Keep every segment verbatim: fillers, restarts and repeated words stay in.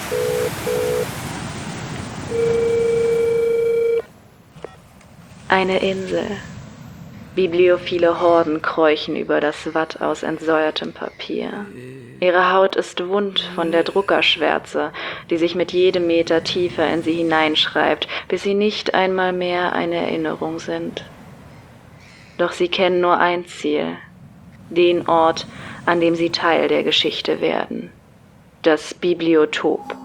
Eine Insel. Bibliophile Horden kräuchen über das Watt aus entsäuertem Papier. Ihre Haut ist wund von der Druckerschwärze, die sich mit jedem Meter tiefer in sie hineinschreibt, bis sie nicht einmal mehr eine Erinnerung sind. Doch sie kennen nur ein Ziel, den Ort, an dem sie Teil der Geschichte werden: das Bibliotop.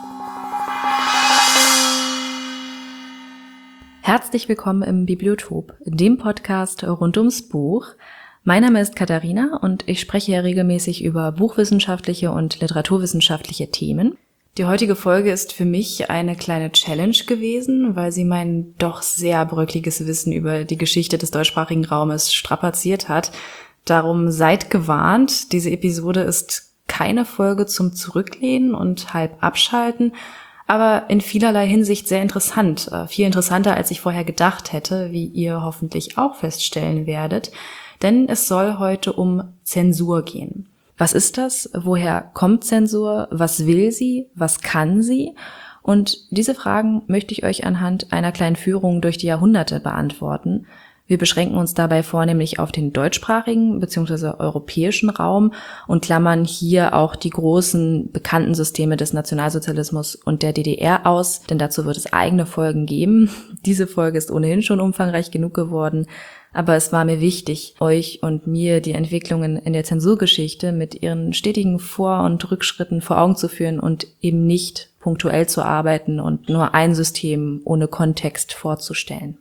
Herzlich willkommen im Bibliotop, dem Podcast rund ums Buch. Mein Name ist Katharina und ich spreche hier regelmäßig über buchwissenschaftliche und literaturwissenschaftliche Themen. Die heutige Folge ist für mich eine kleine Challenge gewesen, weil sie mein doch sehr bröckliges Wissen über die Geschichte des deutschsprachigen Raumes strapaziert hat. Darum seid gewarnt, diese Episode ist keine Folge zum Zurücklehnen und halb abschalten, aber in vielerlei Hinsicht sehr interessant, viel interessanter, als ich vorher gedacht hätte, wie ihr hoffentlich auch feststellen werdet, denn es soll heute um Zensur gehen. Was ist das? Woher kommt Zensur? Was will sie? Was kann sie? Und diese Fragen möchte ich euch anhand einer kleinen Führung durch die Jahrhunderte beantworten. Wir beschränken uns dabei vornehmlich auf den deutschsprachigen bzw. europäischen Raum und klammern hier auch die großen bekannten Systeme des Nationalsozialismus und der D D R aus, denn dazu wird es eigene Folgen geben. Diese Folge ist ohnehin schon umfangreich genug geworden, aber es war mir wichtig, euch und mir die Entwicklungen in der Zensurgeschichte mit ihren stetigen Vor- und Rückschritten vor Augen zu führen und eben nicht punktuell zu arbeiten und nur ein System ohne Kontext vorzustellen.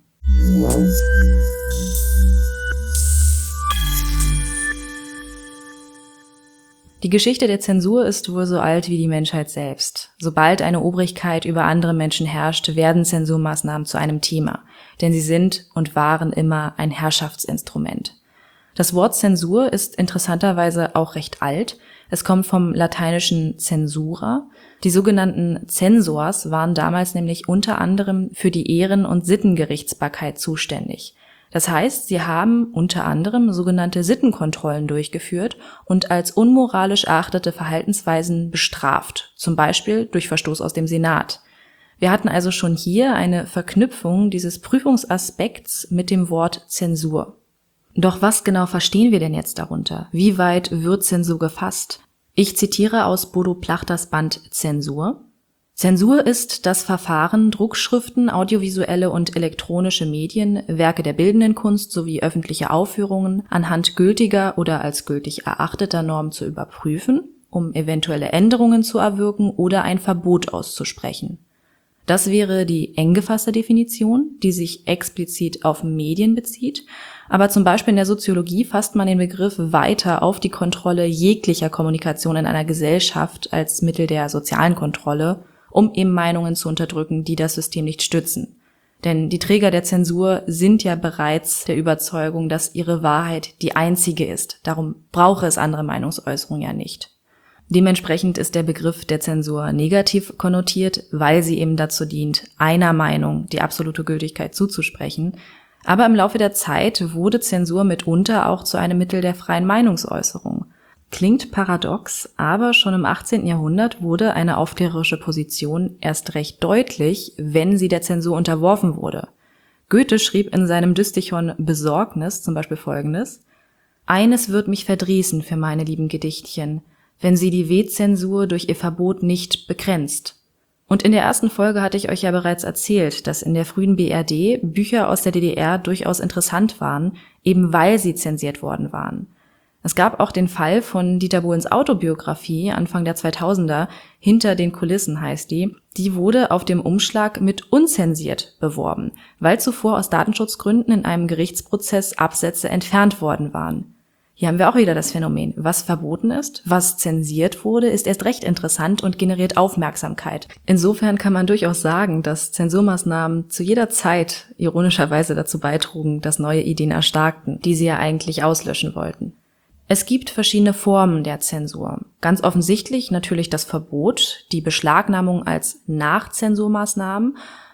Die Geschichte der Zensur ist wohl so alt wie die Menschheit selbst. Sobald eine Obrigkeit über andere Menschen herrscht, werden Zensurmaßnahmen zu einem Thema, denn sie sind und waren immer ein Herrschaftsinstrument. Das Wort Zensur ist interessanterweise auch recht alt. Es kommt vom lateinischen censura. Die sogenannten Censors waren damals nämlich unter anderem für die Ehren- und Sittengerichtsbarkeit zuständig. Das heißt, sie haben unter anderem sogenannte Sittenkontrollen durchgeführt und als unmoralisch erachtete Verhaltensweisen bestraft, zum Beispiel durch Verstoß aus dem Senat. Wir hatten also schon hier eine Verknüpfung dieses Prüfungsaspekts mit dem Wort Zensur. Doch was genau verstehen wir denn jetzt darunter? Wie weit wird Zensur gefasst? Ich zitiere aus Bodo Plachters Band Zensur. Zensur ist das Verfahren, Druckschriften, audiovisuelle und elektronische Medien, Werke der bildenden Kunst sowie öffentliche Aufführungen anhand gültiger oder als gültig erachteter Normen zu überprüfen, um eventuelle Änderungen zu erwirken oder ein Verbot auszusprechen. Das wäre die eng gefasste Definition, die sich explizit auf Medien bezieht, aber zum Beispiel in der Soziologie fasst man den Begriff weiter auf die Kontrolle jeglicher Kommunikation in einer Gesellschaft als Mittel der sozialen Kontrolle, um eben Meinungen zu unterdrücken, die das System nicht stützen. Denn die Träger der Zensur sind ja bereits der Überzeugung, dass ihre Wahrheit die einzige ist. Darum brauche es andere Meinungsäußerungen ja nicht. Dementsprechend ist der Begriff der Zensur negativ konnotiert, weil sie eben dazu dient, einer Meinung die absolute Gültigkeit zuzusprechen. Aber im Laufe der Zeit wurde Zensur mitunter auch zu einem Mittel der freien Meinungsäußerung. Klingt paradox, aber schon im achtzehnten Jahrhundert wurde eine aufklärerische Position erst recht deutlich, wenn sie der Zensur unterworfen wurde. Goethe schrieb in seinem Distichon Besorgnis zum Beispiel Folgendes: »Eines wird mich verdrießen für meine lieben Gedichtchen, wenn sie die W-Zensur durch ihr Verbot nicht begrenzt.« Und in der ersten Folge hatte ich euch ja bereits erzählt, dass in der frühen B R D Bücher aus der D D R durchaus interessant waren, eben weil sie zensiert worden waren. Es gab auch den Fall von Dieter Bohlens Autobiografie Anfang der zweitausender, Hinter den Kulissen heißt die. Die wurde auf dem Umschlag mit unzensiert beworben, weil zuvor aus Datenschutzgründen in einem Gerichtsprozess Absätze entfernt worden waren. Hier haben wir auch wieder das Phänomen: Was verboten ist, was zensiert wurde, ist erst recht interessant und generiert Aufmerksamkeit. Insofern kann man durchaus sagen, dass Zensurmaßnahmen zu jeder Zeit ironischerweise dazu beitrugen, dass neue Ideen erstarkten, die sie ja eigentlich auslöschen wollten. Es gibt verschiedene Formen der Zensur. Ganz offensichtlich natürlich das Verbot, die Beschlagnahmung als Nachzensurmaßnahmen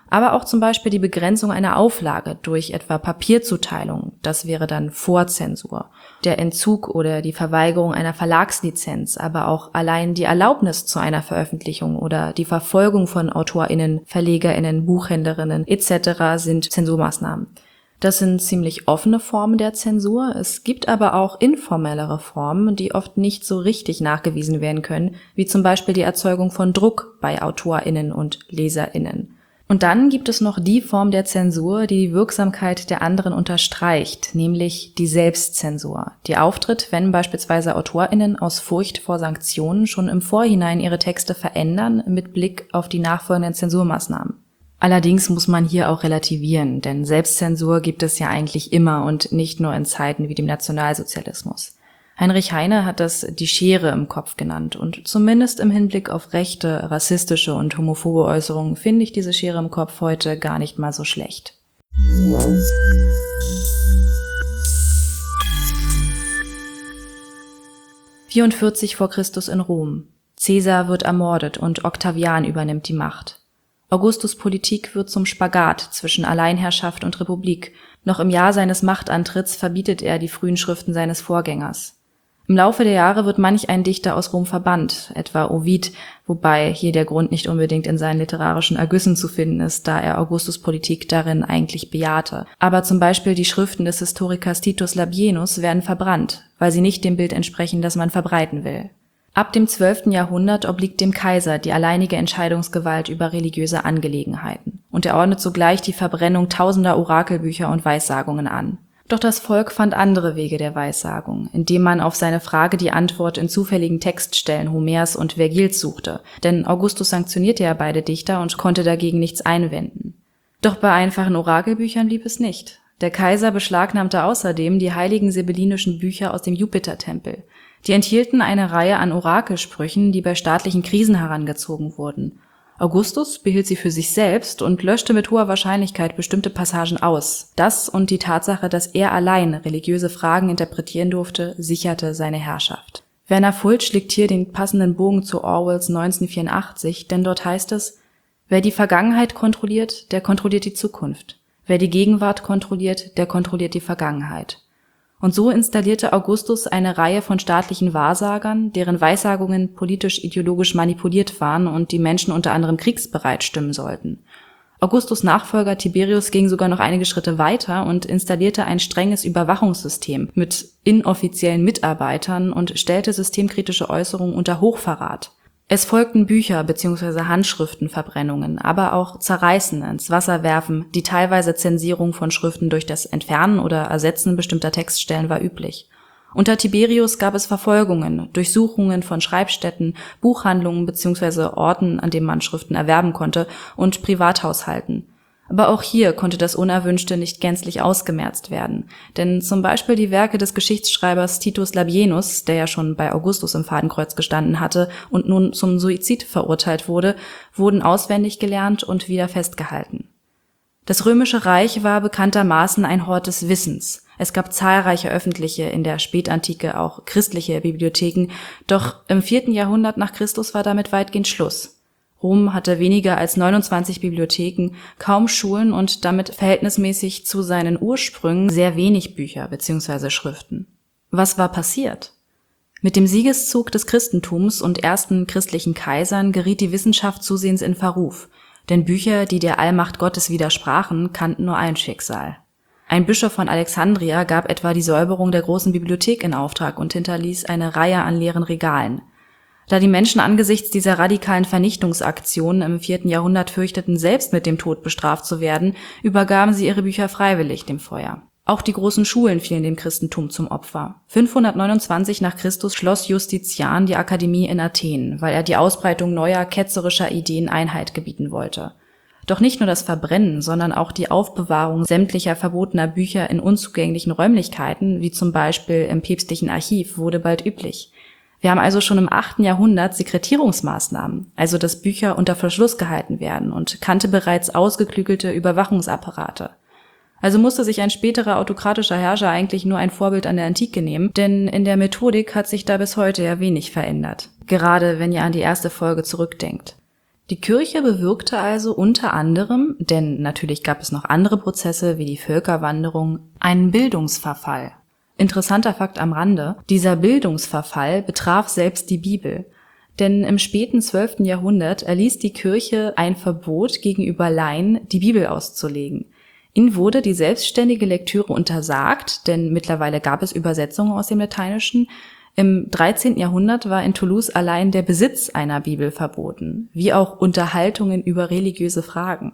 Aber auch zum Beispiel die Begrenzung einer Auflage durch etwa Papierzuteilung, das wäre dann Vorzensur, der Entzug oder die Verweigerung einer Verlagslizenz, aber auch allein die Erlaubnis zu einer Veröffentlichung oder die Verfolgung von AutorInnen, VerlegerInnen, Buchhändlerinnen et cetera sind Zensurmaßnahmen. Das sind ziemlich offene Formen der Zensur. Es gibt aber auch informellere Formen, die oft nicht so richtig nachgewiesen werden können, wie zum Beispiel die Erzeugung von Druck bei AutorInnen und LeserInnen. Und dann gibt es noch die Form der Zensur, die die Wirksamkeit der anderen unterstreicht, nämlich die Selbstzensur, die auftritt, wenn beispielsweise AutorInnen aus Furcht vor Sanktionen schon im Vorhinein ihre Texte verändern mit Blick auf die nachfolgenden Zensurmaßnahmen. Allerdings muss man hier auch relativieren, denn Selbstzensur gibt es ja eigentlich immer und nicht nur in Zeiten wie dem Nationalsozialismus. Heinrich Heine hat das die Schere im Kopf genannt und zumindest im Hinblick auf rechte, rassistische und homophobe Äußerungen finde ich diese Schere im Kopf heute gar nicht mal so schlecht. vierundvierzig vor Christus in Rom. Caesar wird ermordet und Octavian übernimmt die Macht. Augustus' Politik wird zum Spagat zwischen Alleinherrschaft und Republik. Noch im Jahr seines Machtantritts verbietet er die frühen Schriften seines Vorgängers. Im Laufe der Jahre wird manch ein Dichter aus Rom verbannt, etwa Ovid, wobei hier der Grund nicht unbedingt in seinen literarischen Ergüssen zu finden ist, da er Augustus' Politik darin eigentlich bejahte. Aber zum Beispiel die Schriften des Historikers Titus Labienus werden verbrannt, weil sie nicht dem Bild entsprechen, das man verbreiten will. Ab dem zwölften Jahrhundert obliegt dem Kaiser die alleinige Entscheidungsgewalt über religiöse Angelegenheiten und er ordnet sogleich die Verbrennung tausender Orakelbücher und Weissagungen an. Doch das Volk fand andere Wege der Weissagung, indem man auf seine Frage die Antwort in zufälligen Textstellen Homers und Vergils suchte, denn Augustus sanktionierte ja beide Dichter und konnte dagegen nichts einwenden. Doch bei einfachen Orakelbüchern blieb es nicht. Der Kaiser beschlagnahmte außerdem die heiligen sibyllinischen Bücher aus dem Jupitertempel. Die enthielten eine Reihe an Orakelsprüchen, die bei staatlichen Krisen herangezogen wurden. Augustus behielt sie für sich selbst und löschte mit hoher Wahrscheinlichkeit bestimmte Passagen aus. Das und die Tatsache, dass er allein religiöse Fragen interpretieren durfte, sicherte seine Herrschaft. Werner Fulch schlägt hier den passenden Bogen zu Orwells neunzehnhundertvierundachtzig, denn dort heißt es: Wer die Vergangenheit kontrolliert, der kontrolliert die Zukunft. Wer die Gegenwart kontrolliert, der kontrolliert die Vergangenheit. Und so installierte Augustus eine Reihe von staatlichen Wahrsagern, deren Weissagungen politisch-ideologisch manipuliert waren und die Menschen unter anderem kriegsbereit stimmen sollten. Augustus' Nachfolger Tiberius ging sogar noch einige Schritte weiter und installierte ein strenges Überwachungssystem mit inoffiziellen Mitarbeitern und stellte systemkritische Äußerungen unter Hochverrat. Es folgten Bücher bzw. Handschriftenverbrennungen, aber auch Zerreißen, ins Wasser werfen, die teilweise Zensierung von Schriften durch das Entfernen oder Ersetzen bestimmter Textstellen war üblich. Unter Tiberius gab es Verfolgungen, Durchsuchungen von Schreibstätten, Buchhandlungen bzw. Orten, an denen man Schriften erwerben konnte, und Privathaushalten. Aber auch hier konnte das Unerwünschte nicht gänzlich ausgemerzt werden, denn zum Beispiel die Werke des Geschichtsschreibers Titus Labienus, der ja schon bei Augustus im Fadenkreuz gestanden hatte und nun zum Suizid verurteilt wurde, wurden auswendig gelernt und wieder festgehalten. Das Römische Reich war bekanntermaßen ein Hort des Wissens. Es gab zahlreiche öffentliche, in der Spätantike auch christliche Bibliotheken, doch im vierten Jahrhundert nach Christus war damit weitgehend Schluss. Rom hatte weniger als neunundzwanzig Bibliotheken, kaum Schulen und damit verhältnismäßig zu seinen Ursprüngen sehr wenig Bücher bzw. Schriften. Was war passiert? Mit dem Siegeszug des Christentums und ersten christlichen Kaisern geriet die Wissenschaft zusehends in Verruf, denn Bücher, die der Allmacht Gottes widersprachen, kannten nur ein Schicksal. Ein Bischof von Alexandria gab etwa die Säuberung der großen Bibliothek in Auftrag und hinterließ eine Reihe an leeren Regalen. Da die Menschen angesichts dieser radikalen Vernichtungsaktionen im vierten Jahrhundert fürchteten, selbst mit dem Tod bestraft zu werden, übergaben sie ihre Bücher freiwillig dem Feuer. Auch die großen Schulen fielen dem Christentum zum Opfer. fünfhundertneunundzwanzig nach Christus schloss Justinian die Akademie in Athen, weil er die Ausbreitung neuer, ketzerischer Ideen Einhalt gebieten wollte. Doch nicht nur das Verbrennen, sondern auch die Aufbewahrung sämtlicher verbotener Bücher in unzugänglichen Räumlichkeiten, wie zum Beispiel im päpstlichen Archiv, wurde bald üblich. Wir haben also schon im achten Jahrhundert Sekretierungsmaßnahmen, also dass Bücher unter Verschluss gehalten werden, und kannte bereits ausgeklügelte Überwachungsapparate. Also musste sich ein späterer autokratischer Herrscher eigentlich nur ein Vorbild an der Antike nehmen, denn in der Methodik hat sich da bis heute ja wenig verändert. Gerade wenn ihr an die erste Folge zurückdenkt. Die Kirche bewirkte also unter anderem, denn natürlich gab es noch andere Prozesse wie die Völkerwanderung, einen Bildungsverfall. Interessanter Fakt am Rande: Dieser Bildungsverfall betraf selbst die Bibel. Denn im späten zwölften Jahrhundert erließ die Kirche ein Verbot gegenüber Laien, die Bibel auszulegen. Ihnen wurde die selbstständige Lektüre untersagt, denn mittlerweile gab es Übersetzungen aus dem Lateinischen. Im dreizehnten Jahrhundert war in Toulouse allein der Besitz einer Bibel verboten, wie auch Unterhaltungen über religiöse Fragen.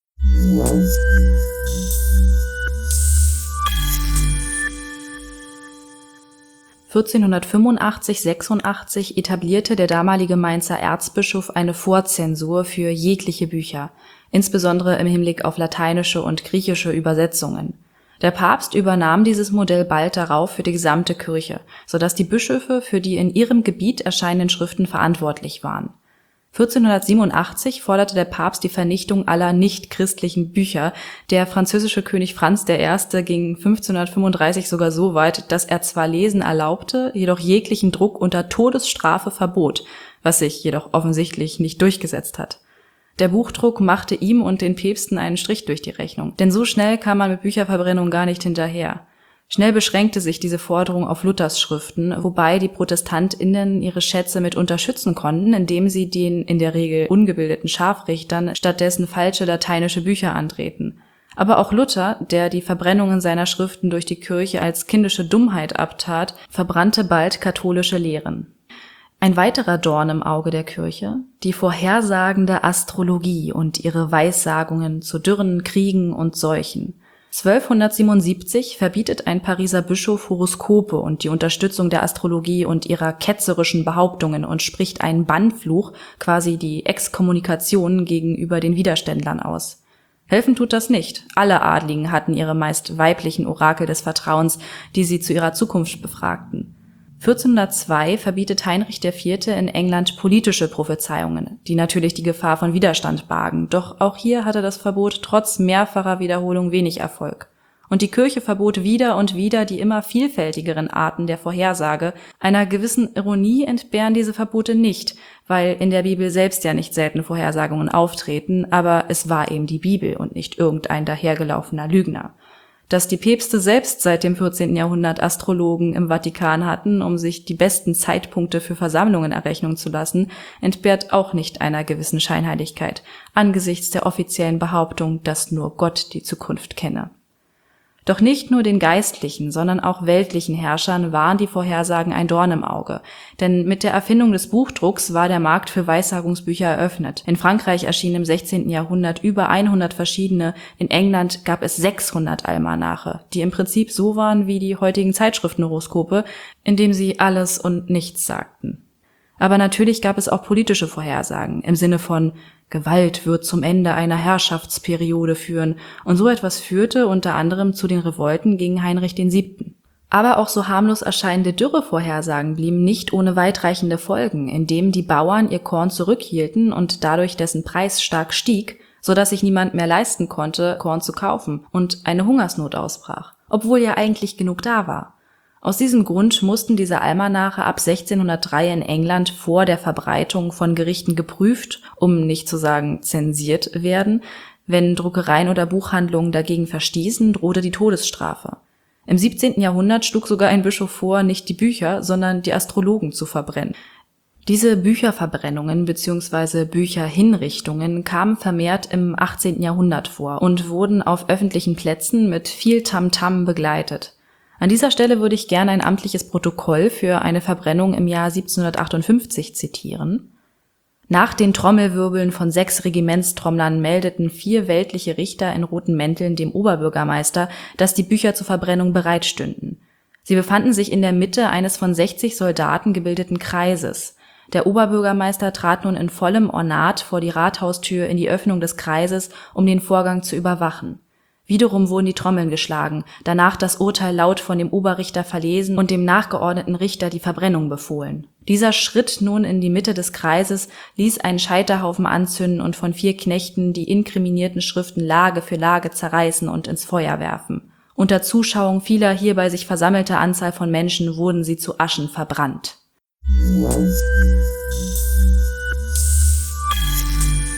vierzehnhundertfünfundachtzig sechsundachtzig etablierte der damalige Mainzer Erzbischof eine Vorzensur für jegliche Bücher, insbesondere im Hinblick auf lateinische und griechische Übersetzungen. Der Papst übernahm dieses Modell bald darauf für die gesamte Kirche, sodass die Bischöfe für die in ihrem Gebiet erscheinenden Schriften verantwortlich waren. vierzehnhundertsiebenundachtzig forderte der Papst die Vernichtung aller nicht-christlichen Bücher. Der französische König Franz der Erste ging fünfzehnhundertfünfunddreißig sogar so weit, dass er zwar Lesen erlaubte, jedoch jeglichen Druck unter Todesstrafe verbot, was sich jedoch offensichtlich nicht durchgesetzt hat. Der Buchdruck machte ihm und den Päpsten einen Strich durch die Rechnung, denn so schnell kam man mit Bücherverbrennung gar nicht hinterher. Schnell beschränkte sich diese Forderung auf Luthers Schriften, wobei die ProtestantInnen ihre Schätze mit unterstützen konnten, indem sie den in der Regel ungebildeten Scharfrichtern stattdessen falsche lateinische Bücher andrehten. Aber auch Luther, der die Verbrennungen seiner Schriften durch die Kirche als kindische Dummheit abtat, verbrannte bald katholische Lehren. Ein weiterer Dorn im Auge der Kirche: die vorhersagende Astrologie und ihre Weissagungen zu Dürren, Kriegen und Seuchen. zwölfhundertsiebenundsiebzig verbietet ein Pariser Bischof Horoskope und die Unterstützung der Astrologie und ihrer ketzerischen Behauptungen und spricht einen Bannfluch, quasi die Exkommunikation, gegenüber den Widerständlern aus. Helfen tut das nicht. Alle Adligen hatten ihre meist weiblichen Orakel des Vertrauens, die sie zu ihrer Zukunft befragten. vierzehnhundertzwei verbietet Heinrich der Vierte in England politische Prophezeiungen, die natürlich die Gefahr von Widerstand bargen, doch auch hier hatte das Verbot trotz mehrfacher Wiederholung wenig Erfolg. Und die Kirche verbot wieder und wieder die immer vielfältigeren Arten der Vorhersage. Einer gewissen Ironie entbehren diese Verbote nicht, weil in der Bibel selbst ja nicht selten Vorhersagungen auftreten, aber es war eben die Bibel und nicht irgendein dahergelaufener Lügner. Dass die Päpste selbst seit dem vierzehnten Jahrhundert Astrologen im Vatikan hatten, um sich die besten Zeitpunkte für Versammlungen errechnen zu lassen, entbehrt auch nicht einer gewissen Scheinheiligkeit, angesichts der offiziellen Behauptung, dass nur Gott die Zukunft kenne. Doch nicht nur den geistlichen, sondern auch weltlichen Herrschern waren die Vorhersagen ein Dorn im Auge. Denn mit der Erfindung des Buchdrucks war der Markt für Weissagungsbücher eröffnet. In Frankreich erschienen im sechzehnten Jahrhundert über hundert verschiedene, in England gab es sechshundert Almanache, die im Prinzip so waren wie die heutigen Zeitschriftenhoroskope, indem sie alles und nichts sagten. Aber natürlich gab es auch politische Vorhersagen im Sinne von Gewalt wird zum Ende einer Herrschaftsperiode führen, und so etwas führte unter anderem zu den Revolten gegen Heinrich der Siebte. Aber auch so harmlos erscheinende Dürrevorhersagen blieben nicht ohne weitreichende Folgen, indem die Bauern ihr Korn zurückhielten und dadurch dessen Preis stark stieg, sodass sich niemand mehr leisten konnte, Korn zu kaufen, und eine Hungersnot ausbrach, obwohl ja eigentlich genug da war. Aus diesem Grund mussten diese Almanache ab sechzehnhundertdrei in England vor der Verbreitung von Gerichten geprüft, um nicht zu sagen zensiert werden. Wenn Druckereien oder Buchhandlungen dagegen verstießen, drohte die Todesstrafe. Im siebzehnten Jahrhundert schlug sogar ein Bischof vor, nicht die Bücher, sondern die Astrologen zu verbrennen. Diese Bücherverbrennungen bzw. Bücherhinrichtungen kamen vermehrt im achtzehnten Jahrhundert vor und wurden auf öffentlichen Plätzen mit viel Tamtam begleitet. An dieser Stelle würde ich gerne ein amtliches Protokoll für eine Verbrennung im Jahr siebzehnhundertachtundfünfzig zitieren. Nach den Trommelwirbeln von sechs Regimentstrommlern meldeten vier weltliche Richter in roten Mänteln dem Oberbürgermeister, dass die Bücher zur Verbrennung bereitstünden. Sie befanden sich in der Mitte eines von sechzig Soldaten gebildeten Kreises. Der Oberbürgermeister trat nun in vollem Ornat vor die Rathaustür in die Öffnung des Kreises, um den Vorgang zu überwachen. Wiederum wurden die Trommeln geschlagen, danach das Urteil laut von dem Oberrichter verlesen und dem nachgeordneten Richter die Verbrennung befohlen. Dieser Schritt nun in die Mitte des Kreises ließ einen Scheiterhaufen anzünden und von vier Knechten die inkriminierten Schriften Lage für Lage zerreißen und ins Feuer werfen. Unter Zuschauung vieler hierbei sich versammelter Anzahl von Menschen wurden sie zu Aschen verbrannt.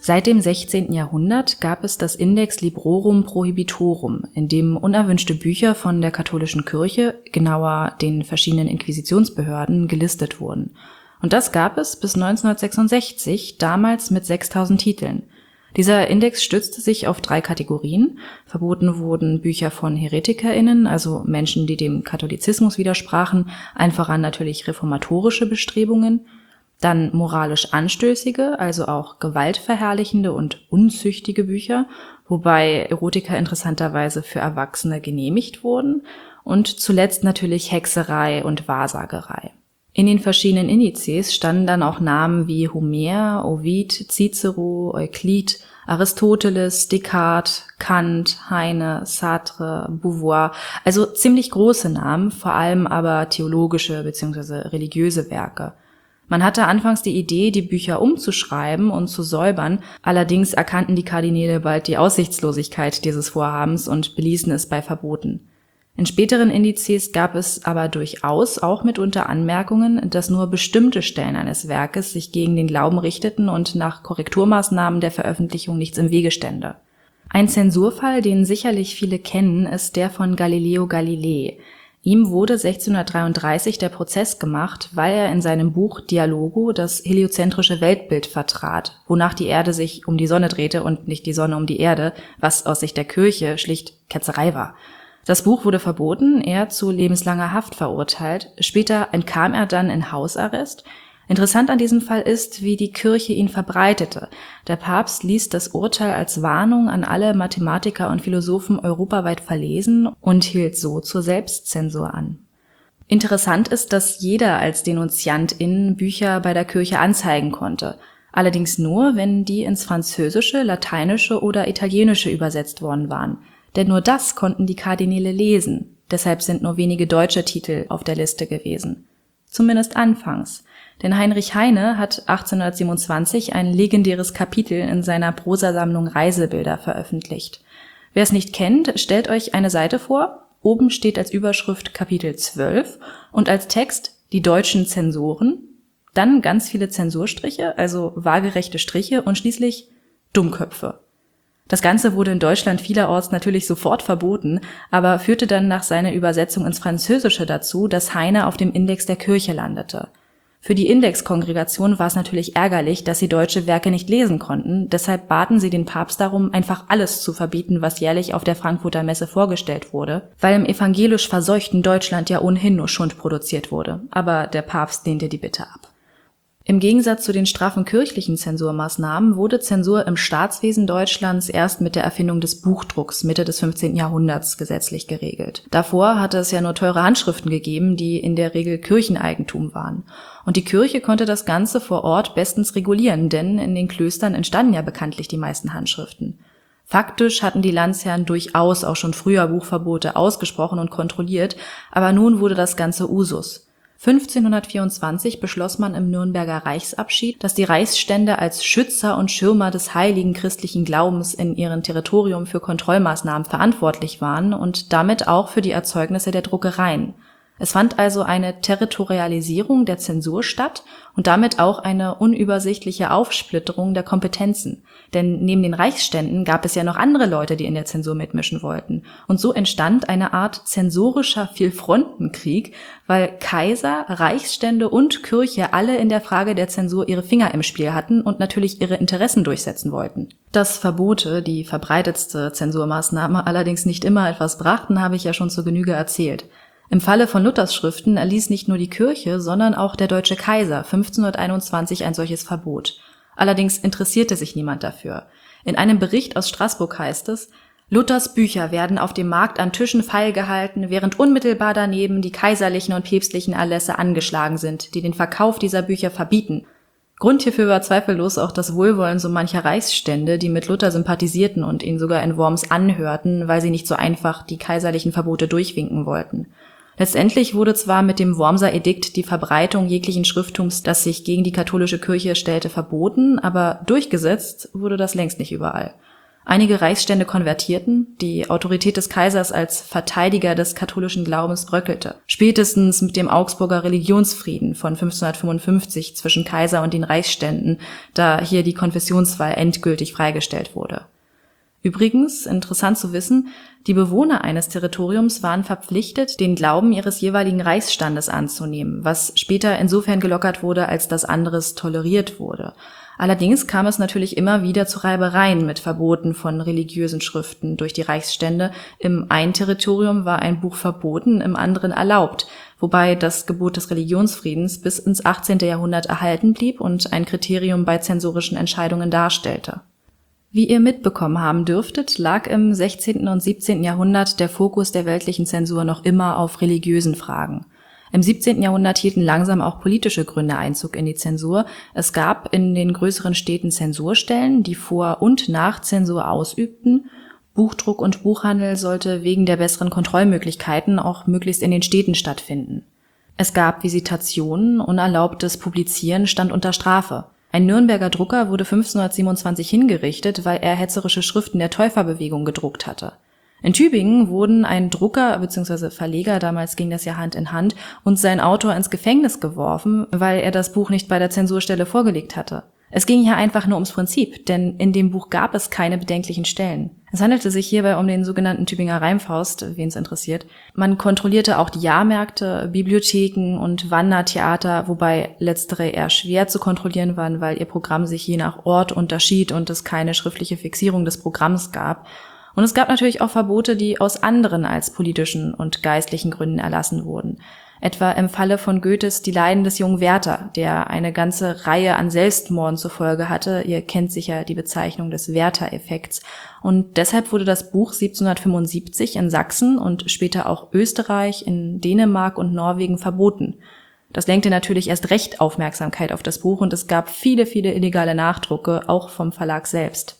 Seit dem sechzehnten Jahrhundert gab es das Index Librorum Prohibitorum, in dem unerwünschte Bücher von der katholischen Kirche, genauer den verschiedenen Inquisitionsbehörden, gelistet wurden. Und das gab es bis neunzehnhundertsechsundsechzig, damals mit sechstausend Titeln. Dieser Index stützte sich auf drei Kategorien. Verboten wurden Bücher von HeretikerInnen, also Menschen, die dem Katholizismus widersprachen, allen voran natürlich reformatorische Bestrebungen. Dann moralisch anstößige, also auch gewaltverherrlichende und unzüchtige Bücher, wobei Erotika interessanterweise für Erwachsene genehmigt wurden. Und zuletzt natürlich Hexerei und Wahrsagerei. In den verschiedenen Indizes standen dann auch Namen wie Homer, Ovid, Cicero, Euklid, Aristoteles, Descartes, Kant, Heine, Sartre, Beauvoir, also ziemlich große Namen, vor allem aber theologische bzw. religiöse Werke. Man hatte anfangs die Idee, die Bücher umzuschreiben und zu säubern, allerdings erkannten die Kardinäle bald die Aussichtslosigkeit dieses Vorhabens und beließen es bei Verboten. In späteren Indizes gab es aber durchaus auch mitunter Anmerkungen, dass nur bestimmte Stellen eines Werkes sich gegen den Glauben richteten und nach Korrekturmaßnahmen der Veröffentlichung nichts im Wege stände. Ein Zensurfall, den sicherlich viele kennen, ist der von Galileo Galilei. Ihm wurde sechzehnhundertdreiunddreißig der Prozess gemacht, weil er in seinem Buch Dialogo das heliozentrische Weltbild vertrat, wonach die Erde sich um die Sonne drehte und nicht die Sonne um die Erde, was aus Sicht der Kirche schlicht Ketzerei war. Das Buch wurde verboten, er zu lebenslanger Haft verurteilt. Später entkam er dann in Hausarrest. Interessant an diesem Fall ist, wie die Kirche ihn verbreitete. Der Papst ließ das Urteil als Warnung an alle Mathematiker und Philosophen europaweit verlesen und hielt so zur Selbstzensur an. Interessant ist, dass jeder als Denunziantin Bücher bei der Kirche anzeigen konnte. Allerdings nur, wenn die ins Französische, Lateinische oder Italienische übersetzt worden waren. Denn nur das konnten die Kardinäle lesen. Deshalb sind nur wenige deutsche Titel auf der Liste gewesen. Zumindest anfangs. Denn Heinrich Heine hat achtzehnhundertsiebenundzwanzig ein legendäres Kapitel in seiner Prosasammlung Reisebilder veröffentlicht. Wer es nicht kennt, stellt euch eine Seite vor. Oben steht als Überschrift Kapitel zwölf und als Text die deutschen Zensoren. Dann ganz viele Zensurstriche, also waagerechte Striche und schließlich Dummköpfe. Das Ganze wurde in Deutschland vielerorts natürlich sofort verboten, aber führte dann nach seiner Übersetzung ins Französische dazu, dass Heine auf dem Index der Kirche landete. Für die Indexkongregation war es natürlich ärgerlich, dass sie deutsche Werke nicht lesen konnten, deshalb baten sie den Papst darum, einfach alles zu verbieten, was jährlich auf der Frankfurter Messe vorgestellt wurde, weil im evangelisch verseuchten Deutschland ja ohnehin nur Schund produziert wurde, aber der Papst lehnte die Bitte ab. Im Gegensatz zu den straffen kirchlichen Zensurmaßnahmen wurde Zensur im Staatswesen Deutschlands erst mit der Erfindung des Buchdrucks Mitte des fünfzehnten Jahrhunderts gesetzlich geregelt. Davor hatte es ja nur teure Handschriften gegeben, die in der Regel Kircheneigentum waren. Und die Kirche konnte das Ganze vor Ort bestens regulieren, denn in den Klöstern entstanden ja bekanntlich die meisten Handschriften. Faktisch hatten die Landesherren durchaus auch schon früher Buchverbote ausgesprochen und kontrolliert, aber nun wurde das Ganze Usus. fünfzehnhundertvierundzwanzig beschloss man im Nürnberger Reichsabschied, dass die Reichsstände als Schützer und Schirmer des heiligen christlichen Glaubens in ihrem Territorium für Kontrollmaßnahmen verantwortlich waren und damit auch für die Erzeugnisse der Druckereien. Es fand also eine Territorialisierung der Zensur statt und damit auch eine unübersichtliche Aufsplitterung der Kompetenzen. Denn neben den Reichsständen gab es ja noch andere Leute, die in der Zensur mitmischen wollten. Und so entstand eine Art zensorischer Vielfrontenkrieg, weil Kaiser, Reichsstände und Kirche alle in der Frage der Zensur ihre Finger im Spiel hatten und natürlich ihre Interessen durchsetzen wollten. Dass Verbote, die verbreitetste Zensurmaßnahme, allerdings nicht immer etwas brachten, habe ich ja schon zur Genüge erzählt. Im Falle von Luthers Schriften erließ nicht nur die Kirche, sondern auch der deutsche Kaiser fünfzehnhunderteinundzwanzig ein solches Verbot. Allerdings interessierte sich niemand dafür. In einem Bericht aus Straßburg heißt es: Luthers Bücher werden auf dem Markt an Tischen feilgehalten, während unmittelbar daneben die kaiserlichen und päpstlichen Erlässe angeschlagen sind, die den Verkauf dieser Bücher verbieten. Grund hierfür war zweifellos auch das Wohlwollen so mancher Reichsstände, die mit Luther sympathisierten und ihn sogar in Worms anhörten, weil sie nicht so einfach die kaiserlichen Verbote durchwinken wollten. Letztendlich wurde zwar mit dem Wormser Edikt die Verbreitung jeglichen Schrifttums, das sich gegen die katholische Kirche stellte, verboten, aber durchgesetzt wurde das längst nicht überall. Einige Reichsstände konvertierten, die Autorität des Kaisers als Verteidiger des katholischen Glaubens bröckelte. Spätestens mit dem Augsburger Religionsfrieden von fünfzehnhundertfünfundfünfzig zwischen Kaiser und den Reichsständen, da hier die Konfessionswahl endgültig freigestellt wurde. Übrigens, interessant zu wissen, die Bewohner eines Territoriums waren verpflichtet, den Glauben ihres jeweiligen Reichsstandes anzunehmen, was später insofern gelockert wurde, als dass anderes toleriert wurde. Allerdings kam es natürlich immer wieder zu Reibereien mit Verboten von religiösen Schriften durch die Reichsstände. Im einen Territorium war ein Buch verboten, im anderen erlaubt, wobei das Gebot des Religionsfriedens bis ins achtzehnte Jahrhundert erhalten blieb und ein Kriterium bei zensorischen Entscheidungen darstellte. Wie ihr mitbekommen haben dürftet, lag im sechzehnten und siebzehnten Jahrhundert der Fokus der weltlichen Zensur noch immer auf religiösen Fragen. Im siebzehnten Jahrhundert hielten langsam auch politische Gründe Einzug in die Zensur. Es gab in den größeren Städten Zensurstellen, die Vor- und Nachzensur ausübten. Buchdruck und Buchhandel sollte wegen der besseren Kontrollmöglichkeiten auch möglichst in den Städten stattfinden. Es gab Visitationen, unerlaubtes Publizieren stand unter Strafe. Ein Nürnberger Drucker wurde fünfzehnhundertsiebenundzwanzig hingerichtet, weil er hetzerische Schriften der Täuferbewegung gedruckt hatte. In Tübingen wurden ein Drucker bzw. Verleger, damals ging das ja Hand in Hand, und sein Autor ins Gefängnis geworfen, weil er das Buch nicht bei der Zensurstelle vorgelegt hatte. Es ging hier einfach nur ums Prinzip, denn in dem Buch gab es keine bedenklichen Stellen. Es handelte sich hierbei um den sogenannten Tübinger Reimfaust, wen es interessiert. Man kontrollierte auch die Jahrmärkte, Bibliotheken und Wandertheater, wobei letztere eher schwer zu kontrollieren waren, weil ihr Programm sich je nach Ort unterschied und es keine schriftliche Fixierung des Programms gab. Und es gab natürlich auch Verbote, die aus anderen als politischen und geistlichen Gründen erlassen wurden. Etwa im Falle von Goethes Die Leiden des jungen Werther, der eine ganze Reihe an Selbstmorden zur Folge hatte. Ihr kennt sicher die Bezeichnung des Werther-Effekts. Und deshalb wurde das Buch siebzehnhundertfünfundsiebzig in Sachsen und später auch Österreich, in Dänemark und Norwegen verboten. Das lenkte natürlich erst recht Aufmerksamkeit auf das Buch und es gab viele, viele illegale Nachdrucke, auch vom Verlag selbst.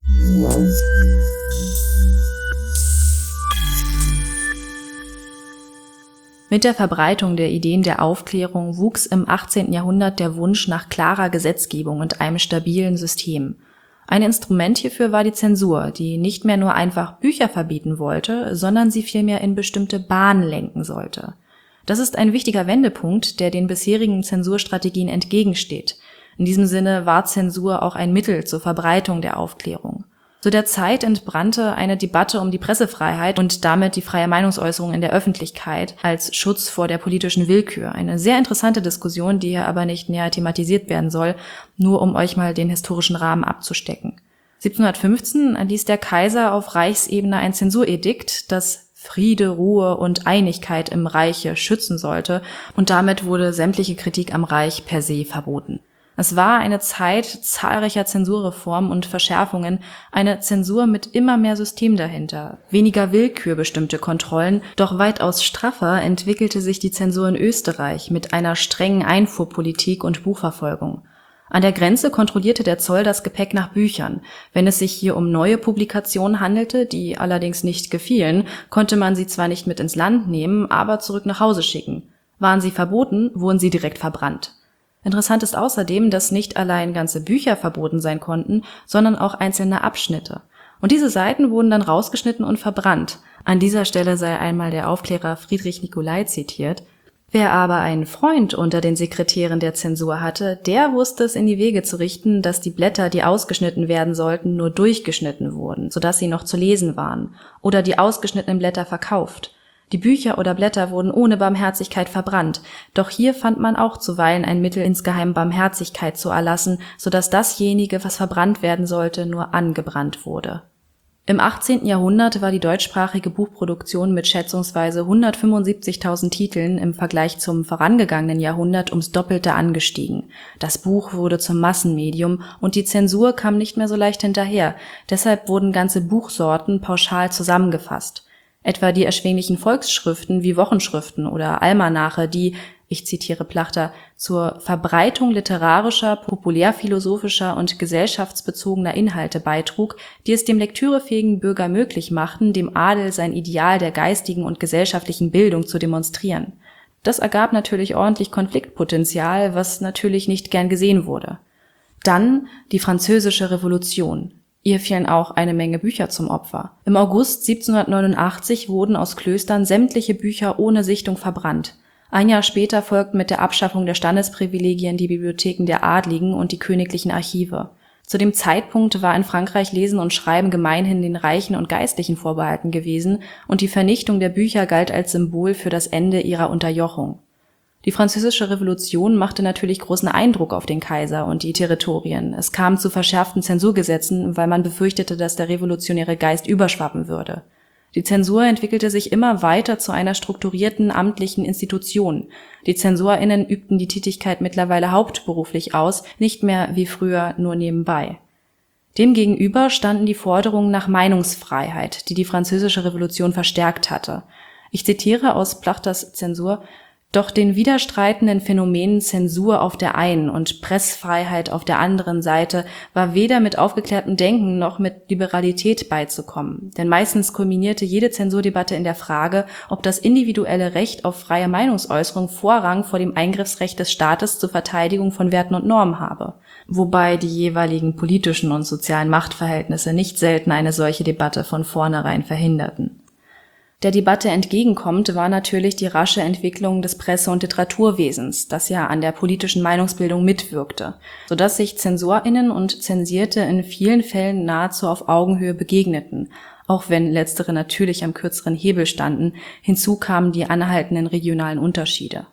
Mit der Verbreitung der Ideen der Aufklärung wuchs im achtzehnten Jahrhundert der Wunsch nach klarer Gesetzgebung und einem stabilen System. Ein Instrument hierfür war die Zensur, die nicht mehr nur einfach Bücher verbieten wollte, sondern sie vielmehr in bestimmte Bahnen lenken sollte. Das ist ein wichtiger Wendepunkt, der den bisherigen Zensurstrategien entgegensteht. In diesem Sinne war Zensur auch ein Mittel zur Verbreitung der Aufklärung. Zu der Zeit entbrannte eine Debatte um die Pressefreiheit und damit die freie Meinungsäußerung in der Öffentlichkeit als Schutz vor der politischen Willkür. Eine sehr interessante Diskussion, die hier aber nicht näher thematisiert werden soll, nur um euch mal den historischen Rahmen abzustecken. siebzehnhundertfünfzehn erließ der Kaiser auf Reichsebene ein Zensuredikt, das Friede, Ruhe und Einigkeit im Reiche schützen sollte, und damit wurde sämtliche Kritik am Reich per se verboten. Es war eine Zeit zahlreicher Zensurreformen und Verschärfungen, eine Zensur mit immer mehr System dahinter, weniger willkürbestimmte Kontrollen, doch weitaus straffer entwickelte sich die Zensur in Österreich mit einer strengen Einfuhrpolitik und Buchverfolgung. An der Grenze kontrollierte der Zoll das Gepäck nach Büchern. Wenn es sich hier um neue Publikationen handelte, die allerdings nicht gefielen, konnte man sie zwar nicht mit ins Land nehmen, aber zurück nach Hause schicken. Waren sie verboten, wurden sie direkt verbrannt. Interessant ist außerdem, dass nicht allein ganze Bücher verboten sein konnten, sondern auch einzelne Abschnitte. Und diese Seiten wurden dann rausgeschnitten und verbrannt. An dieser Stelle sei einmal der Aufklärer Friedrich Nicolai zitiert. Wer aber einen Freund unter den Sekretären der Zensur hatte, der wusste es in die Wege zu richten, dass die Blätter, die ausgeschnitten werden sollten, nur durchgeschnitten wurden, sodass sie noch zu lesen waren, oder die ausgeschnittenen Blätter verkauft. Die Bücher oder Blätter wurden ohne Barmherzigkeit verbrannt, doch hier fand man auch zuweilen ein Mittel, insgeheim Barmherzigkeit zu erlassen, sodass dasjenige, was verbrannt werden sollte, nur angebrannt wurde. Im achtzehnten Jahrhundert war die deutschsprachige Buchproduktion mit schätzungsweise hundertfünfundsiebzigtausend Titeln im Vergleich zum vorangegangenen Jahrhundert ums Doppelte angestiegen. Das Buch wurde zum Massenmedium und die Zensur kam nicht mehr so leicht hinterher, deshalb wurden ganze Buchsorten pauschal zusammengefasst. Etwa die erschwinglichen Volksschriften wie Wochenschriften oder Almanache, die, ich zitiere Plachter, zur Verbreitung literarischer, populärphilosophischer und gesellschaftsbezogener Inhalte beitrug, die es dem lektürefähigen Bürger möglich machten, dem Adel sein Ideal der geistigen und gesellschaftlichen Bildung zu demonstrieren. Das ergab natürlich ordentlich Konfliktpotenzial, was natürlich nicht gern gesehen wurde. Dann die Französische Revolution. Ihr fielen auch eine Menge Bücher zum Opfer. Im August siebzehnhundertneunundachtzig wurden aus Klöstern sämtliche Bücher ohne Sichtung verbrannt. Ein Jahr später folgten mit der Abschaffung der Standesprivilegien die Bibliotheken der Adligen und die königlichen Archive. Zu dem Zeitpunkt war in Frankreich Lesen und Schreiben gemeinhin den Reichen und Geistlichen vorbehalten gewesen und die Vernichtung der Bücher galt als Symbol für das Ende ihrer Unterjochung. Die Französische Revolution machte natürlich großen Eindruck auf den Kaiser und die Territorien. Es kam zu verschärften Zensurgesetzen, weil man befürchtete, dass der revolutionäre Geist überschwappen würde. Die Zensur entwickelte sich immer weiter zu einer strukturierten amtlichen Institution. Die ZensorInnen übten die Tätigkeit mittlerweile hauptberuflich aus, nicht mehr wie früher nur nebenbei. Demgegenüber standen die Forderungen nach Meinungsfreiheit, die die Französische Revolution verstärkt hatte. Ich zitiere aus Plachters Zensur: Doch den widerstreitenden Phänomenen Zensur auf der einen und Pressfreiheit auf der anderen Seite war weder mit aufgeklärtem Denken noch mit Liberalität beizukommen. Denn meistens kulminierte jede Zensurdebatte in der Frage, ob das individuelle Recht auf freie Meinungsäußerung Vorrang vor dem Eingriffsrecht des Staates zur Verteidigung von Werten und Normen habe. Wobei die jeweiligen politischen und sozialen Machtverhältnisse nicht selten eine solche Debatte von vornherein verhinderten. Der Debatte entgegenkommt, war natürlich die rasche Entwicklung des Presse- und Literaturwesens, das ja an der politischen Meinungsbildung mitwirkte, sodass sich ZensorInnen und Zensierte in vielen Fällen nahezu auf Augenhöhe begegneten, auch wenn letztere natürlich am kürzeren Hebel standen. Hinzu kamen die anhaltenden regionalen Unterschiede.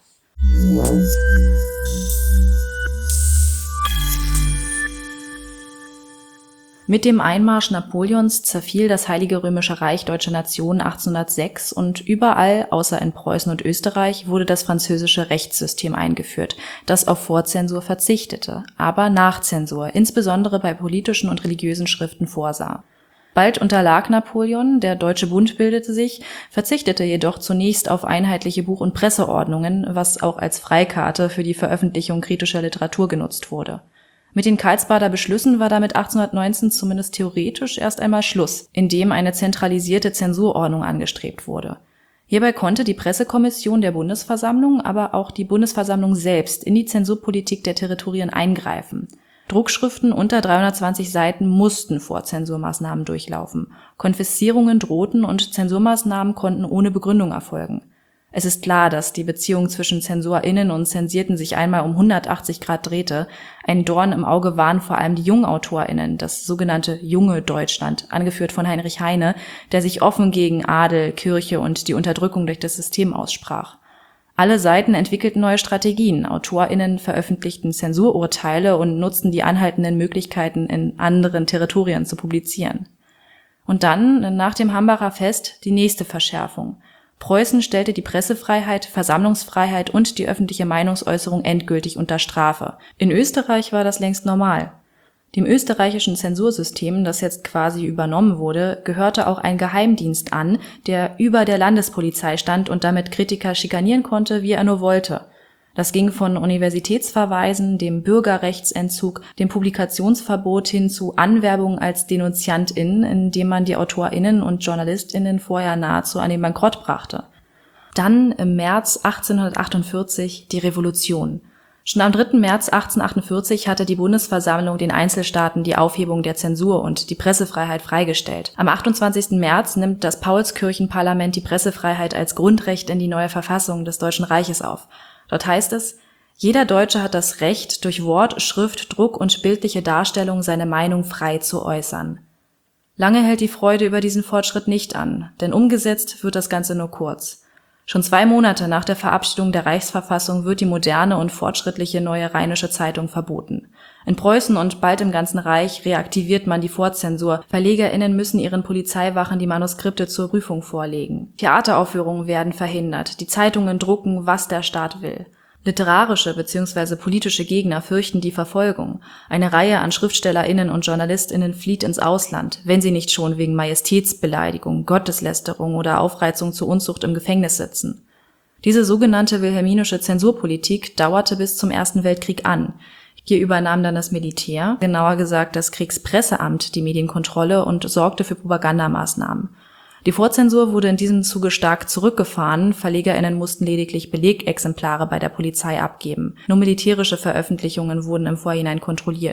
Mit dem Einmarsch Napoleons zerfiel das Heilige Römische Reich Deutscher Nation achtzehnhundertsechs und überall, außer in Preußen und Österreich, wurde das französische Rechtssystem eingeführt, das auf Vorzensur verzichtete, aber Nachzensur, insbesondere bei politischen und religiösen Schriften, vorsah. Bald unterlag Napoleon, der Deutsche Bund bildete sich, verzichtete jedoch zunächst auf einheitliche Buch- und Presseordnungen, was auch als Freikarte für die Veröffentlichung kritischer Literatur genutzt wurde. Mit den Karlsbader Beschlüssen war damit achtzehnhundertneunzehn zumindest theoretisch erst einmal Schluss, indem eine zentralisierte Zensurordnung angestrebt wurde. Hierbei konnte die Pressekommission der Bundesversammlung, aber auch die Bundesversammlung selbst in die Zensurpolitik der Territorien eingreifen. Druckschriften unter dreihundertzwanzig Seiten mussten Vorzensurmaßnahmen durchlaufen. Konfiszierungen drohten und Zensurmaßnahmen konnten ohne Begründung erfolgen. Es ist klar, dass die Beziehung zwischen ZensorInnen und Zensierten sich einmal um hundertachtzig Grad drehte. Ein Dorn im Auge waren vor allem die JungautorInnen, das sogenannte Junge Deutschland, angeführt von Heinrich Heine, der sich offen gegen Adel, Kirche und die Unterdrückung durch das System aussprach. Alle Seiten entwickelten neue Strategien. AutorInnen veröffentlichten Zensururteile und nutzten die anhaltenden Möglichkeiten, in anderen Territorien zu publizieren. Und dann, nach dem Hambacher Fest, die nächste Verschärfung. Preußen stellte die Pressefreiheit, Versammlungsfreiheit und die öffentliche Meinungsäußerung endgültig unter Strafe. In Österreich war das längst normal. Dem österreichischen Zensursystem, das jetzt quasi übernommen wurde, gehörte auch ein Geheimdienst an, der über der Landespolizei stand und damit Kritiker schikanieren konnte, wie er nur wollte. Das ging von Universitätsverweisen, dem Bürgerrechtsentzug, dem Publikationsverbot hin zu Anwerbung als DenunziantInnen, indem man die AutorInnen und JournalistInnen vorher nahezu an den Bankrott brachte. Dann im März achtzehnhundertachtundvierzig die Revolution. Schon am dritten März achtzehnhundertachtundvierzig hatte die Bundesversammlung den Einzelstaaten die Aufhebung der Zensur und die Pressefreiheit freigestellt. Am achtundzwanzigsten März nimmt das Paulskirchenparlament die Pressefreiheit als Grundrecht in die neue Verfassung des Deutschen Reiches auf. Dort heißt es: Jeder Deutsche hat das Recht, durch Wort, Schrift, Druck und bildliche Darstellung seine Meinung frei zu äußern. Lange hält die Freude über diesen Fortschritt nicht an, denn umgesetzt wird das Ganze nur kurz. Schon zwei Monate nach der Verabschiedung der Reichsverfassung wird die moderne und fortschrittliche Neue Rheinische Zeitung verboten. In Preußen und bald im ganzen Reich reaktiviert man die Vorzensur. VerlegerInnen müssen ihren Polizeiwachen die Manuskripte zur Prüfung vorlegen. Theateraufführungen werden verhindert. Die Zeitungen drucken, was der Staat will. Literarische bzw. politische Gegner fürchten die Verfolgung. Eine Reihe an SchriftstellerInnen und JournalistInnen flieht ins Ausland, wenn sie nicht schon wegen Majestätsbeleidigung, Gotteslästerung oder Aufreizung zur Unzucht im Gefängnis sitzen. Diese sogenannte wilhelminische Zensurpolitik dauerte bis zum Ersten Weltkrieg an. Hier übernahm dann das Militär, genauer gesagt das Kriegspresseamt, die Medienkontrolle und sorgte für Propagandamaßnahmen. Die Vorzensur wurde in diesem Zuge stark zurückgefahren, VerlegerInnen mussten lediglich Belegexemplare bei der Polizei abgeben. Nur militärische Veröffentlichungen wurden im Vorhinein kontrolliert.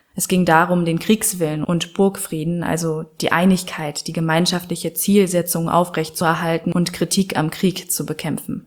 Es ging darum, den Kriegswillen und Burgfrieden, also die Einigkeit, die gemeinschaftliche Zielsetzung aufrechtzuerhalten und Kritik am Krieg zu bekämpfen.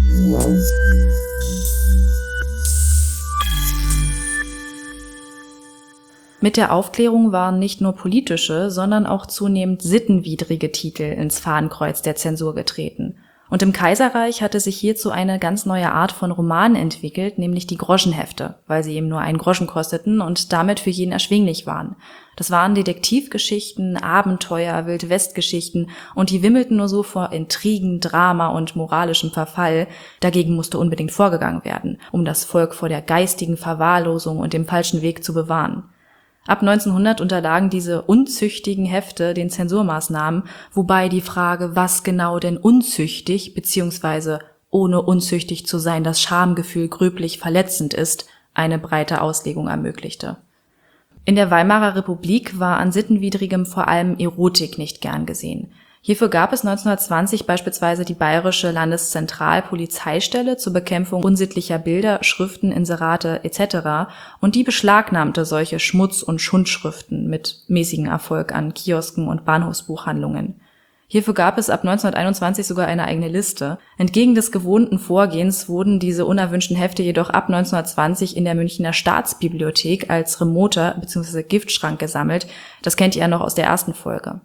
Mit der Aufklärung waren nicht nur politische, sondern auch zunehmend sittenwidrige Titel ins Fahnenkreuz der Zensur getreten. Und im Kaiserreich hatte sich hierzu eine ganz neue Art von Roman entwickelt, nämlich die Groschenhefte, weil sie eben nur einen Groschen kosteten und damit für jeden erschwinglich waren. Das waren Detektivgeschichten, Abenteuer, Wildwestgeschichten und die wimmelten nur so vor Intrigen, Drama und moralischem Verfall. Dagegen musste unbedingt vorgegangen werden, um das Volk vor der geistigen Verwahrlosung und dem falschen Weg zu bewahren. Ab neunzehnhundert unterlagen diese unzüchtigen Hefte den Zensurmaßnahmen, wobei die Frage, was genau denn unzüchtig bzw. ohne unzüchtig zu sein das Schamgefühl gröblich verletzend ist, eine breite Auslegung ermöglichte. In der Weimarer Republik war an Sittenwidrigem vor allem Erotik nicht gern gesehen. Hierfür gab es neunzehnhundertzwanzig beispielsweise die Bayerische Landeszentralpolizeistelle zur Bekämpfung unsittlicher Bilder, Schriften, Inserate et cetera und die beschlagnahmte solche Schmutz- und Schundschriften mit mäßigem Erfolg an Kiosken und Bahnhofsbuchhandlungen. Hierfür gab es ab neunzehnhunderteinundzwanzig sogar eine eigene Liste. Entgegen des gewohnten Vorgehens wurden diese unerwünschten Hefte jedoch ab neunzehnhundertzwanzig in der Münchner Staatsbibliothek als Remoter bzw. Giftschrank gesammelt. Das kennt ihr ja noch aus der ersten Folge.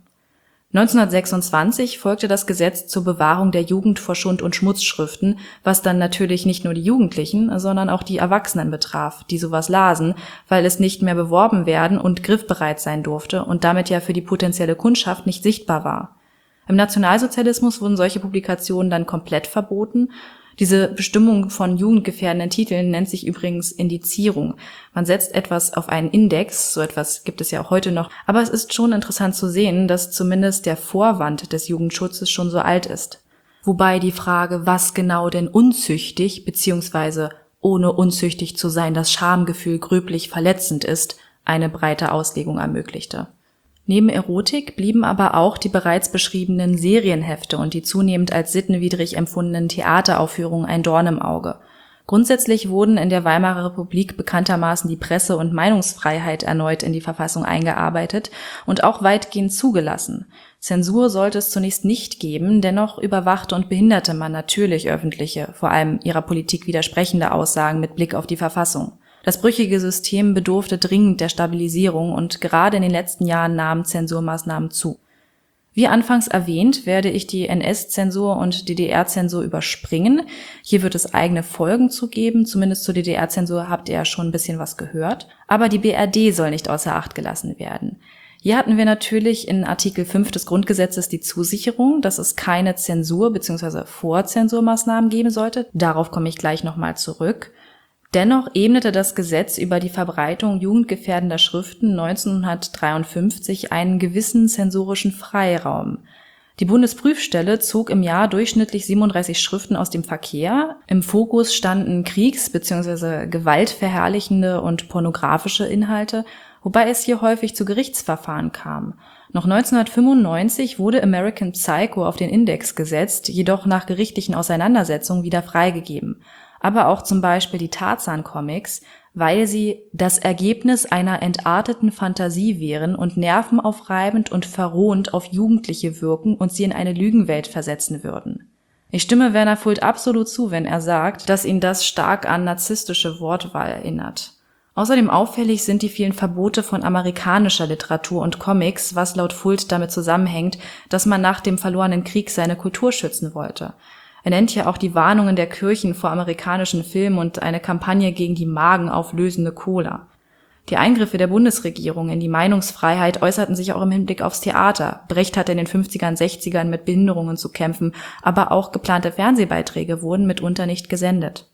neunzehnhundertsechsundzwanzig folgte das Gesetz zur Bewahrung der Jugend vor Schund- und Schmutzschriften, was dann natürlich nicht nur die Jugendlichen, sondern auch die Erwachsenen betraf, die sowas lasen, weil es nicht mehr beworben werden und griffbereit sein durfte und damit ja für die potenzielle Kundschaft nicht sichtbar war. Im Nationalsozialismus wurden solche Publikationen dann komplett verboten. Diese Bestimmung von jugendgefährdenden Titeln nennt sich übrigens Indizierung. Man setzt etwas auf einen Index, so etwas gibt es ja auch heute noch, aber es ist schon interessant zu sehen, dass zumindest der Vorwand des Jugendschutzes schon so alt ist. Wobei die Frage, was genau denn unzüchtig bzw. ohne unzüchtig zu sein das Schamgefühl gröblich verletzend ist, eine breite Auslegung ermöglichte. Neben Erotik blieben aber auch die bereits beschriebenen Serienhefte und die zunehmend als sittenwidrig empfundenen Theateraufführungen ein Dorn im Auge. Grundsätzlich wurden in der Weimarer Republik bekanntermaßen die Presse- und Meinungsfreiheit erneut in die Verfassung eingearbeitet und auch weitgehend zugelassen. Zensur sollte es zunächst nicht geben, dennoch überwachte und behinderte man natürlich öffentliche, vor allem ihrer Politik widersprechende Aussagen mit Blick auf die Verfassung. Das brüchige System bedurfte dringend der Stabilisierung und gerade in den letzten Jahren nahmen Zensurmaßnahmen zu. Wie anfangs erwähnt, werde ich die N S-Zensur und D D R-Zensur überspringen. Hier wird es eigene Folgen zu geben, zumindest zur D D R-Zensur habt ihr ja schon ein bisschen was gehört. Aber die B R D soll nicht außer Acht gelassen werden. Hier hatten wir natürlich in Artikel fünf des Grundgesetzes die Zusicherung, dass es keine Zensur bzw. Vorzensurmaßnahmen geben sollte. Darauf komme ich gleich nochmal zurück. Dennoch ebnete das Gesetz über die Verbreitung jugendgefährdender Schriften neunzehnhundertdreiundfünfzig einen gewissen zensorischen Freiraum. Die Bundesprüfstelle zog im Jahr durchschnittlich siebenunddreißig Schriften aus dem Verkehr. Im Fokus standen kriegs- bzw. gewaltverherrlichende und pornografische Inhalte, wobei es hier häufig zu Gerichtsverfahren kam. Noch neunzehnhundertfünfundneunzig wurde American Psycho auf den Index gesetzt, jedoch nach gerichtlichen Auseinandersetzungen wieder freigegeben. Aber auch zum Beispiel die Tarzan-Comics, weil sie das Ergebnis einer entarteten Fantasie wären und nervenaufreibend und verrohend auf Jugendliche wirken und sie in eine Lügenwelt versetzen würden. Ich stimme Werner Fuld absolut zu, wenn er sagt, dass ihn das stark an narzisstische Wortwahl erinnert. Außerdem auffällig sind die vielen Verbote von amerikanischer Literatur und Comics, was laut Fuld damit zusammenhängt, dass man nach dem verlorenen Krieg seine Kultur schützen wollte. Er nennt ja auch die Warnungen der Kirchen vor amerikanischen Filmen und eine Kampagne gegen die magenauflösende Cola. Die Eingriffe der Bundesregierung in die Meinungsfreiheit äußerten sich auch im Hinblick aufs Theater. Brecht hatte in den fünfzigern, sechzigern mit Behinderungen zu kämpfen, aber auch geplante Fernsehbeiträge wurden mitunter nicht gesendet.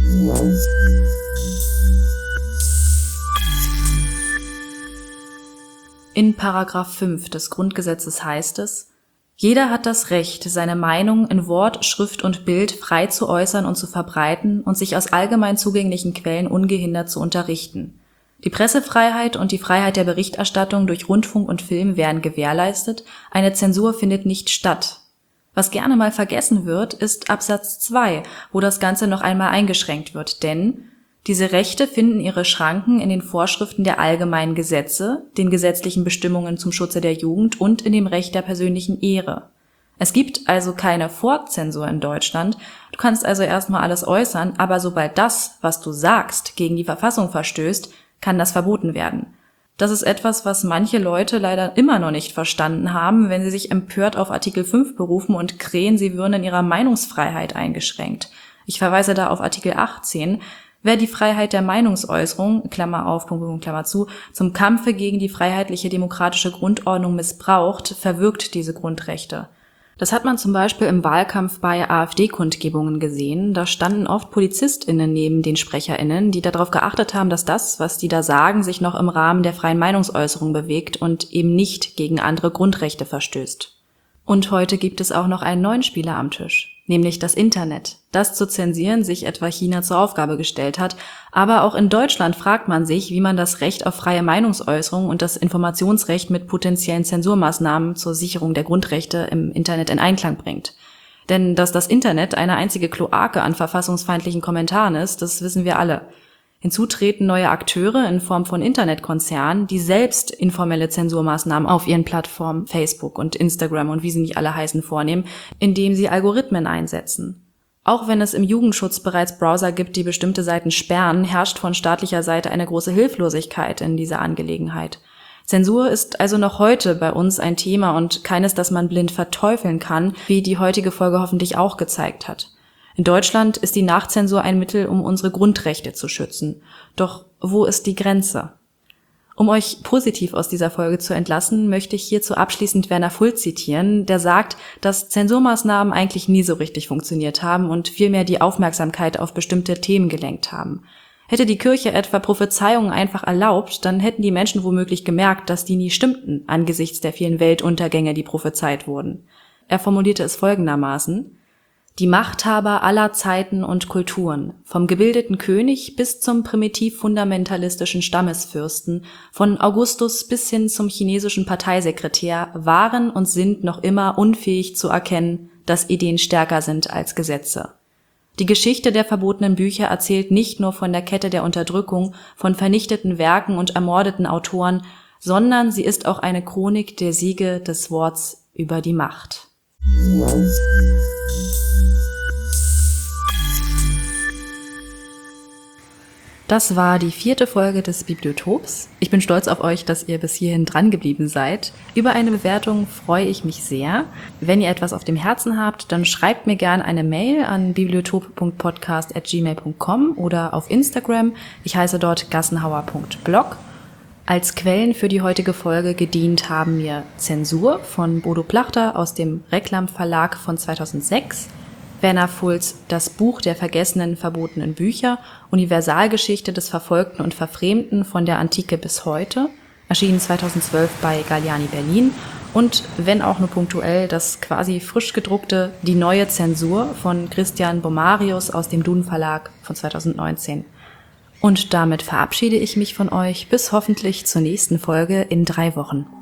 In Paragraph fünf des Grundgesetzes heißt es: Jeder hat das Recht, seine Meinung in Wort, Schrift und Bild frei zu äußern und zu verbreiten und sich aus allgemein zugänglichen Quellen ungehindert zu unterrichten. Die Pressefreiheit und die Freiheit der Berichterstattung durch Rundfunk und Film werden gewährleistet, eine Zensur findet nicht statt. Was gerne mal vergessen wird, ist Absatz zwei, wo das Ganze noch einmal eingeschränkt wird, denn Diese Rechte finden ihre Schranken in den Vorschriften der allgemeinen Gesetze, den gesetzlichen Bestimmungen zum Schutze der Jugend und in dem Recht der persönlichen Ehre. Es gibt also keine Vorzensur in Deutschland. Du kannst also erstmal alles äußern, aber sobald das, was du sagst, gegen die Verfassung verstößt, kann das verboten werden. Das ist etwas, was manche Leute leider immer noch nicht verstanden haben, wenn sie sich empört auf Artikel fünf berufen und krähen, sie würden in ihrer Meinungsfreiheit eingeschränkt. Ich verweise da auf Artikel achtzehn. Wer die Freiheit der Meinungsäußerung, Klammer auf, Punkt, Punkt, Klammer zu, zum Kampfe gegen die freiheitliche demokratische Grundordnung missbraucht, verwirkt diese Grundrechte. Das hat man zum Beispiel im Wahlkampf bei AfD-Kundgebungen gesehen. Da standen oft PolizistInnen neben den SprecherInnen, die darauf geachtet haben, dass das, was die da sagen, sich noch im Rahmen der freien Meinungsäußerung bewegt und eben nicht gegen andere Grundrechte verstößt. Und heute gibt es auch noch einen neuen Spieler am Tisch, nämlich das Internet, das zu zensieren sich etwa China zur Aufgabe gestellt hat. Aber auch in Deutschland fragt man sich, wie man das Recht auf freie Meinungsäußerung und das Informationsrecht mit potenziellen Zensurmaßnahmen zur Sicherung der Grundrechte im Internet in Einklang bringt. Denn dass das Internet eine einzige Kloake an verfassungsfeindlichen Kommentaren ist, das wissen wir alle. Hinzu treten neue Akteure in Form von Internetkonzernen, die selbst informelle Zensurmaßnahmen auf ihren Plattformen Facebook und Instagram und wie sie nicht alle heißen vornehmen, indem sie Algorithmen einsetzen. Auch wenn es im Jugendschutz bereits Browser gibt, die bestimmte Seiten sperren, herrscht von staatlicher Seite eine große Hilflosigkeit in dieser Angelegenheit. Zensur ist also noch heute bei uns ein Thema und keines, das man blind verteufeln kann, wie die heutige Folge hoffentlich auch gezeigt hat. In Deutschland ist die Nachzensur ein Mittel, um unsere Grundrechte zu schützen. Doch wo ist die Grenze? Um euch positiv aus dieser Folge zu entlassen, möchte ich hierzu abschließend Werner Fulth zitieren, der sagt, dass Zensurmaßnahmen eigentlich nie so richtig funktioniert haben und vielmehr die Aufmerksamkeit auf bestimmte Themen gelenkt haben. Hätte die Kirche etwa Prophezeiungen einfach erlaubt, dann hätten die Menschen womöglich gemerkt, dass die nie stimmten, angesichts der vielen Weltuntergänge, die prophezeit wurden. Er formulierte es folgendermaßen: Die Machthaber aller Zeiten und Kulturen, vom gebildeten König bis zum primitiv-fundamentalistischen Stammesfürsten, von Augustus bis hin zum chinesischen Parteisekretär, waren und sind noch immer unfähig zu erkennen, dass Ideen stärker sind als Gesetze. Die Geschichte der verbotenen Bücher erzählt nicht nur von der Kette der Unterdrückung, von vernichteten Werken und ermordeten Autoren, sondern sie ist auch eine Chronik der Siege des Worts über die Macht. Das war die vierte Folge des Bibliotops. Ich bin stolz auf euch, dass ihr bis hierhin dran geblieben seid. Über eine Bewertung freue ich mich sehr. Wenn ihr etwas auf dem Herzen habt, dann schreibt mir gerne eine Mail an bibliotop punkt podcast at gmail punkt com oder auf Instagram. Ich heiße dort gassenhauer punkt blog. Als Quellen für die heutige Folge gedient haben mir Zensur von Bodo Plachter aus dem Reklam Verlag von zweitausendsechs, Werner Fulths Das Buch der vergessenen, verbotenen Bücher, Universalgeschichte des Verfolgten und Verfremden von der Antike bis heute, erschienen zweitausendzwölf bei Galliani Berlin, und, wenn auch nur punktuell, das quasi frisch gedruckte Die neue Zensur von Christian Bomarius aus dem Duden Verlag von zweitausendneunzehn. Und damit verabschiede ich mich von euch bis hoffentlich zur nächsten Folge in drei Wochen.